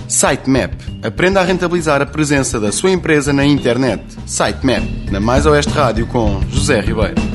Sitemap. Aprenda a rentabilizar a presença da sua empresa na internet. Sitemap, na Mais Oeste Rádio com José Ribeiro.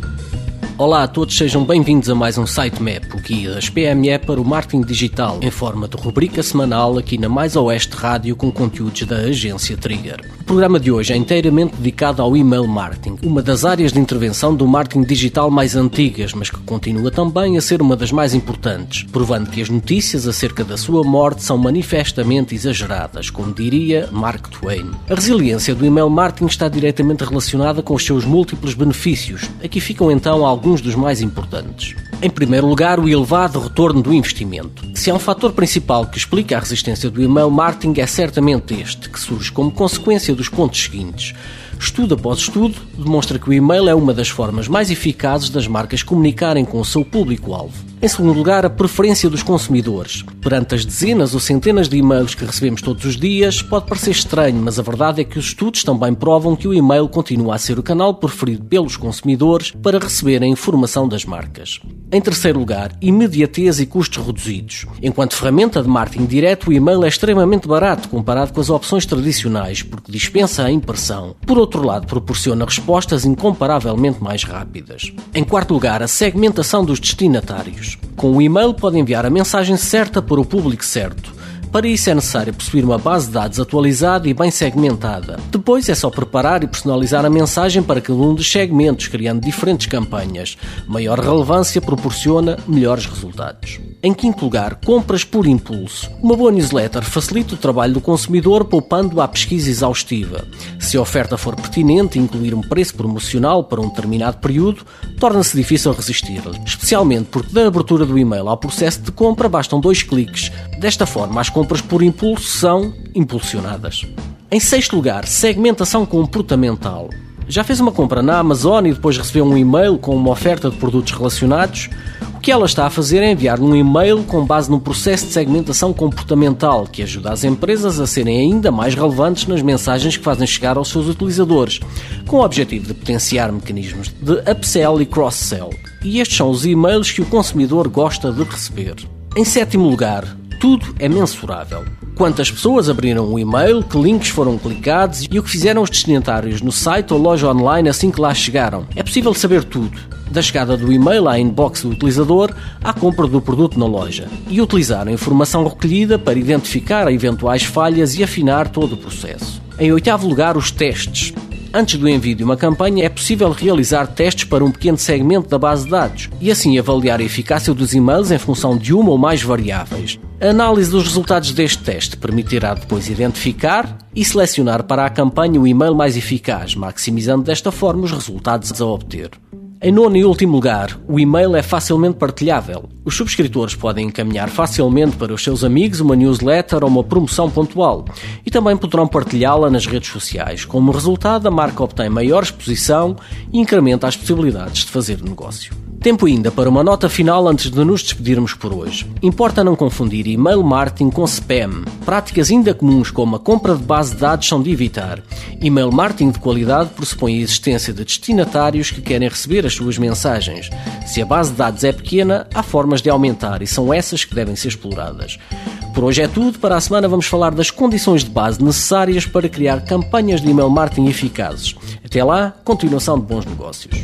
Olá a todos, sejam bem-vindos a mais um Sitemap, o guia das PME para o marketing digital, em forma de rubrica semanal aqui na Mais Oeste Rádio com conteúdos da agência Trigger. O programa de hoje é inteiramente dedicado ao email marketing, uma das áreas de intervenção do marketing digital mais antigas, mas que continua também a ser uma das mais importantes, provando que as notícias acerca da sua morte são manifestamente exageradas, como diria Mark Twain. A resiliência do email marketing está diretamente relacionada com os seus múltiplos benefícios. Aqui ficam então alguns dos mais importantes. Em primeiro lugar, o elevado retorno do investimento. Se há um fator principal que explica a resistência do email marketing, é certamente este, que surge como consequência dos pontos seguintes. Estudo após estudo, demonstra que o e-mail é uma das formas mais eficazes das marcas comunicarem com o seu público-alvo. Em segundo lugar, a preferência dos consumidores. Perante as dezenas ou centenas de e-mails que recebemos todos os dias, pode parecer estranho, mas a verdade é que os estudos também provam que o e-mail continua a ser o canal preferido pelos consumidores para receberem informação das marcas. Em terceiro lugar, imediatez e custos reduzidos. Enquanto ferramenta de marketing direto, o e-mail é extremamente barato comparado com as opções tradicionais, porque dispensa a impressão. Por outro lado, proporciona respostas incomparavelmente mais rápidas. Em quarto lugar, a segmentação dos destinatários. Com o e-mail pode enviar a mensagem certa para o público certo. Para isso é necessário possuir uma base de dados atualizada e bem segmentada. Depois é só preparar e personalizar a mensagem para cada um dos segmentos, criando diferentes campanhas. Maior relevância proporciona melhores resultados. Em quinto lugar, compras por impulso. Uma boa newsletter facilita o trabalho do consumidor, poupando à pesquisa exaustiva. Se a oferta for pertinente e incluir um preço promocional para um determinado período, torna-se difícil resistir-lhe, especialmente porque da abertura do e-mail ao processo de compra bastam 2 cliques. Desta forma, as compras por impulso são impulsionadas. Em sexto lugar, segmentação comportamental. Já fez uma compra na Amazon e depois recebeu um e-mail com uma oferta de produtos relacionados? O que ela está a fazer é enviar um e-mail com base num processo de segmentação comportamental que ajuda as empresas a serem ainda mais relevantes nas mensagens que fazem chegar aos seus utilizadores, com o objetivo de potenciar mecanismos de upsell e cross-sell. E estes são os e-mails que o consumidor gosta de receber. Em sétimo lugar, tudo é mensurável. Quantas pessoas abriram o e-mail, que links foram clicados e o que fizeram os destinatários no site ou loja online assim que lá chegaram. É possível saber tudo, da chegada do e-mail à inbox do utilizador à compra do produto na loja, e utilizar a informação recolhida para identificar eventuais falhas e afinar todo o processo. Em oitavo lugar, os testes. Antes do envio de uma campanha, é possível realizar testes para um pequeno segmento da base de dados e assim avaliar a eficácia dos e-mails em função de uma ou mais variáveis. A análise dos resultados deste teste permitirá depois identificar e selecionar para a campanha o e-mail mais eficaz, maximizando desta forma os resultados a obter. Em nono e último lugar, o e-mail é facilmente partilhável. Os subscritores podem encaminhar facilmente para os seus amigos uma newsletter ou uma promoção pontual e também poderão partilhá-la nas redes sociais. Como resultado, a marca obtém maior exposição e incrementa as possibilidades de fazer negócio. Tempo ainda para uma nota final antes de nos despedirmos por hoje. Importa não confundir e-mail marketing com spam. Práticas ainda comuns como a compra de base de dados são de evitar. E-mail marketing de qualidade pressupõe a existência de destinatários que querem receber as suas mensagens. Se a base de dados é pequena, há formas de aumentar e são essas que devem ser exploradas. Por hoje é tudo. Para a semana vamos falar das condições de base necessárias para criar campanhas de e-mail marketing eficazes. Até lá, continuação de bons negócios.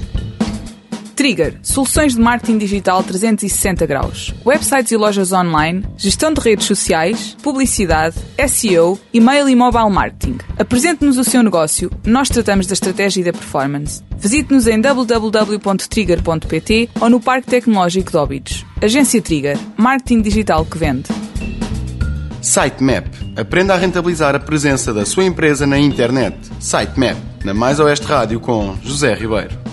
Trigger, soluções de marketing digital 360 graus. Websites e lojas online, gestão de redes sociais, publicidade, SEO, e-mail e mobile marketing. Apresente-nos o seu negócio, nós tratamos da estratégia e da performance. Visite-nos em www.trigger.pt ou no Parque Tecnológico de Óbidos. Agência Trigger, marketing digital que vende. Sitemap. Aprenda a rentabilizar a presença da sua empresa na internet. Sitemap, na Mais Oeste Rádio com José Ribeiro.